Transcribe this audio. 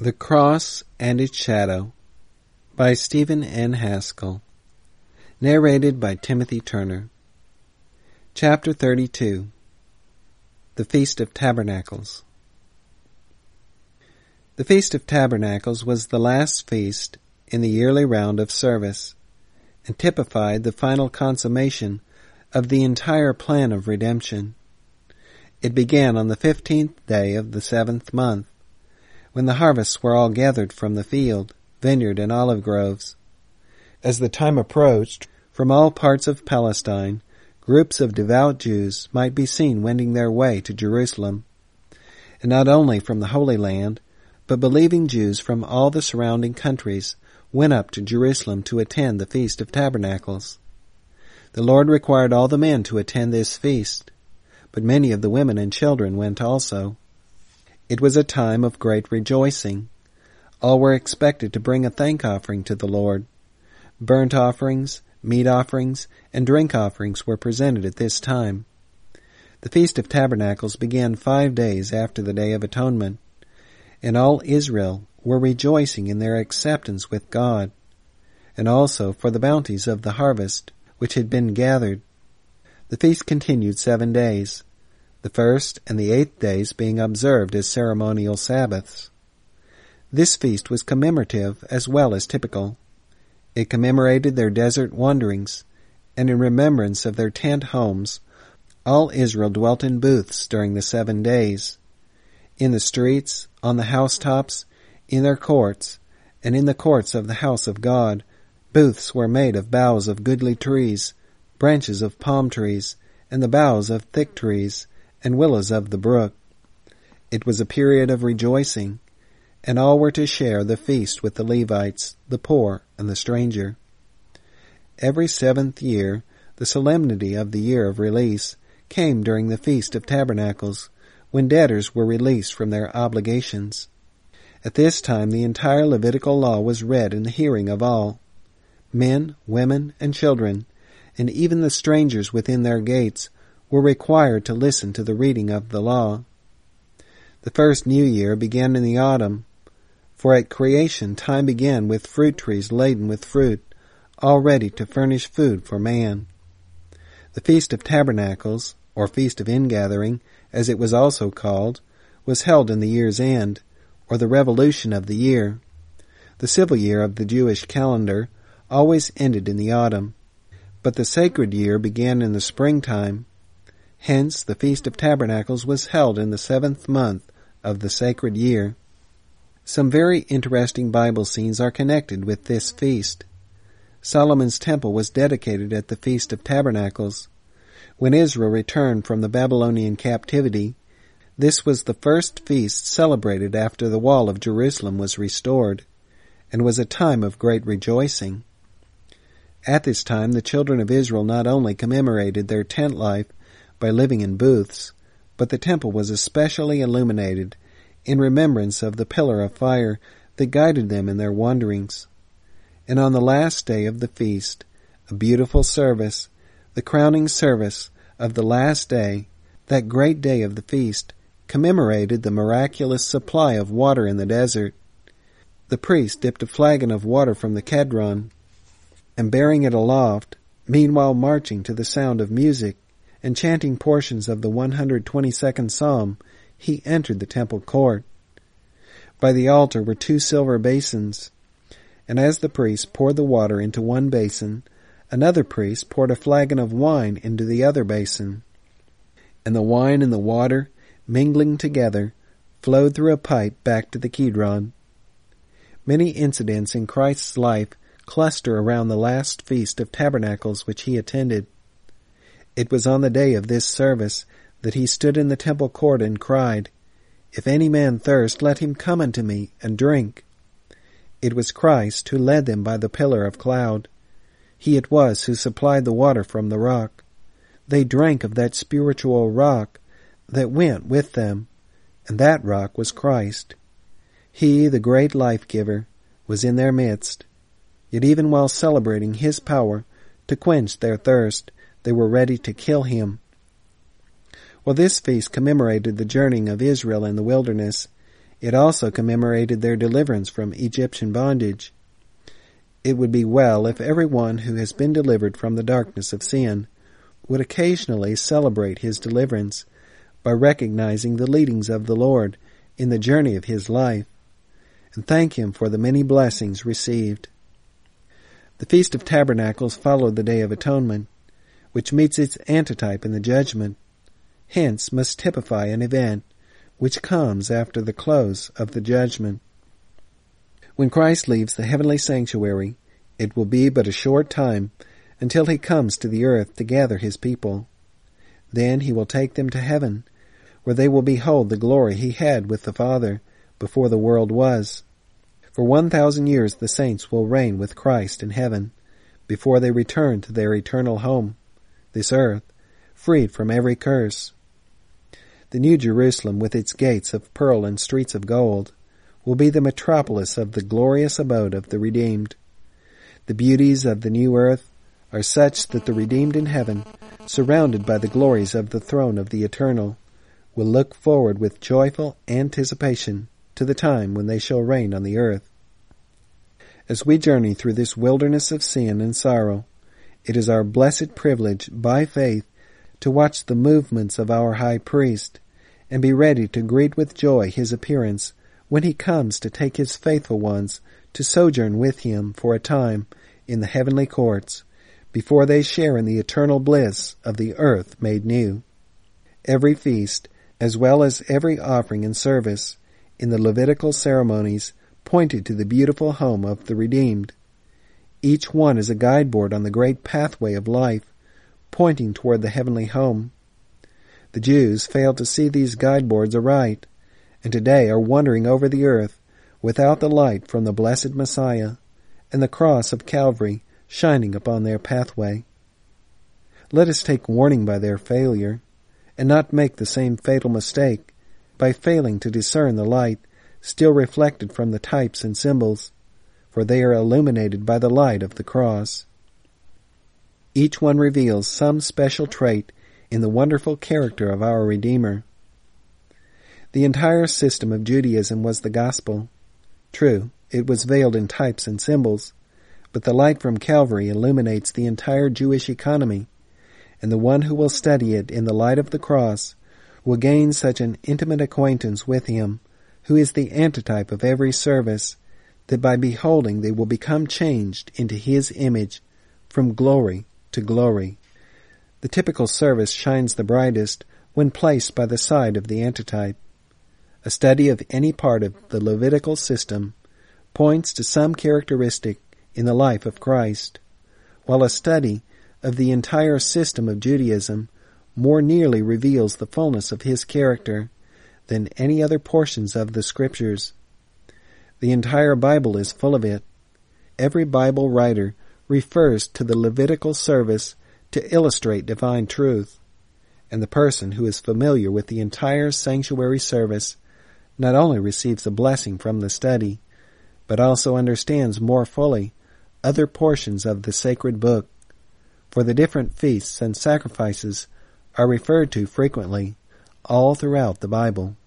The Cross and Its Shadow by Stephen N. Haskell. Narrated by Timothy Turner. Chapter 32. The Feast of Tabernacles. The Feast of Tabernacles was the last feast in the yearly round of service, and typified the final consummation of the entire plan of redemption. It began on the 15th day of the 7th month, when the harvests were all gathered from the field, vineyard, and olive groves. As the time approached, from all parts of Palestine, groups of devout Jews might be seen wending their way to Jerusalem, and not only from the Holy Land, but believing Jews from all the surrounding countries went up to Jerusalem to attend the Feast of Tabernacles. The Lord required all the men to attend this feast, but many of the women and children went also. It was a time of great rejoicing. All were expected to bring a thank offering to the Lord. Burnt offerings, meat offerings, and drink offerings were presented at this time. The Feast of Tabernacles began 5 days after the Day of Atonement, and all Israel were rejoicing in their acceptance with God, and also for the bounties of the harvest which had been gathered. The feast continued 7 days, the 1st and the 8th days being observed as ceremonial Sabbaths. This feast was commemorative as well as typical. It commemorated their desert wanderings, and in remembrance of their tent homes, all Israel dwelt in booths during the 7 days. In the streets, on the housetops, in their courts, and in the courts of the house of God, booths were made of boughs of goodly trees, branches of palm trees, and the boughs of thick trees, and willows of the brook. It was a period of rejoicing, and all were to share the feast with the Levites, the poor, and the stranger. Every 7th year, the solemnity of the year of release came during the Feast of Tabernacles, when debtors were released from their obligations. At this time the entire Levitical law was read in the hearing of all, men, women, and children, and even the strangers within their gates were required to listen to the reading of the law. The first new year began in the autumn, for at creation time began with fruit trees laden with fruit, all ready to furnish food for man. The Feast of Tabernacles, or Feast of Ingathering, as it was also called, was held in the year's end, or the revolution of the year. The civil year of the Jewish calendar always ended in the autumn, but the sacred year began in the springtime. Hence, the Feast of Tabernacles was held in the 7th month of the sacred year. Some very interesting Bible scenes are connected with this feast. Solomon's temple was dedicated at the Feast of Tabernacles. When Israel returned from the Babylonian captivity, this was the first feast celebrated after the wall of Jerusalem was restored, and was a time of great rejoicing. At this time, the children of Israel not only commemorated their tent life by living in booths, but the temple was especially illuminated in remembrance of the pillar of fire that guided them in their wanderings. And on the last day of the feast, a beautiful service, the crowning service of the last day, that great day of the feast, commemorated the miraculous supply of water in the desert. The priest dipped a flagon of water from the Kedron, and bearing it aloft, meanwhile marching to the sound of music, and chanting portions of the 122nd Psalm, he entered the temple court. By the altar were 2 silver basins, and as the priest poured the water into one basin, another priest poured a flagon of wine into the other basin. And the wine and the water, mingling together, flowed through a pipe back to the Kedron. Many incidents in Christ's life cluster around the last Feast of Tabernacles which he attended. It was on the day of this service that he stood in the temple court and cried, "If any man thirst, let him come unto me and drink." It was Christ who led them by the pillar of cloud. He it was who supplied the water from the rock. They drank of that spiritual rock that went with them, and that rock was Christ. He, the great life-giver, was in their midst. Yet even while celebrating his power to quench their thirst, they were ready to kill him. While this feast commemorated the journeying of Israel in the wilderness, It also commemorated their deliverance from Egyptian bondage. It would be well if everyone who has been delivered from the darkness of sin would occasionally celebrate his deliverance by recognizing the leadings of the Lord in the journey of his life, and thank him for the many blessings received. The Feast of Tabernacles followed the Day of Atonement, which meets its antitype in the judgment, hence must typify an event which comes after the close of the judgment. When Christ leaves the heavenly sanctuary, it will be but a short time until he comes to the earth to gather his people. Then he will take them to heaven, where they will behold the glory he had with the Father before the world was. For 1,000 years the saints will reign with Christ in heaven, before they return to their eternal home, this earth, freed from every curse. The New Jerusalem, with its gates of pearl and streets of gold, will be the metropolis of the glorious abode of the redeemed. The beauties of the new earth are such that the redeemed in heaven, surrounded by the glories of the throne of the Eternal, will look forward with joyful anticipation to the time when they shall reign on the earth. As we journey through this wilderness of sin and sorrow, it is our blessed privilege, by faith, to watch the movements of our High Priest, and be ready to greet with joy his appearance when he comes to take his faithful ones to sojourn with him for a time in the heavenly courts, before they share in the eternal bliss of the earth made new. Every feast, as well as every offering and service in the Levitical ceremonies, pointed to the beautiful home of the redeemed. Each one is a guideboard on the great pathway of life, pointing toward the heavenly home. The Jews failed to see these guideboards aright, and today are wandering over the earth without the light from the blessed Messiah and the cross of Calvary shining upon their pathway. Let us take warning by their failure, and not make the same fatal mistake by failing to discern the light still reflected from the types and symbols, for they are illuminated by the light of the cross. Each one reveals some special trait in the wonderful character of our Redeemer. The entire system of Judaism was the gospel. True, it was veiled in types and symbols, but the light from Calvary illuminates the entire Jewish economy, and the one who will study it in the light of the cross will gain such an intimate acquaintance with him, who is the antitype of every service, that by beholding they will become changed into his image from glory to glory. The typical service shines the brightest when placed by the side of the antitype. A study of any part of the Levitical system points to some characteristic in the life of Christ, while a study of the entire system of Judaism more nearly reveals the fullness of his character than any other portions of the Scriptures. The entire Bible is full of it. Every Bible writer refers to the Levitical service to illustrate divine truth, and the person who is familiar with the entire sanctuary service not only receives a blessing from the study, but also understands more fully other portions of the sacred book, for the different feasts and sacrifices are referred to frequently all throughout the Bible.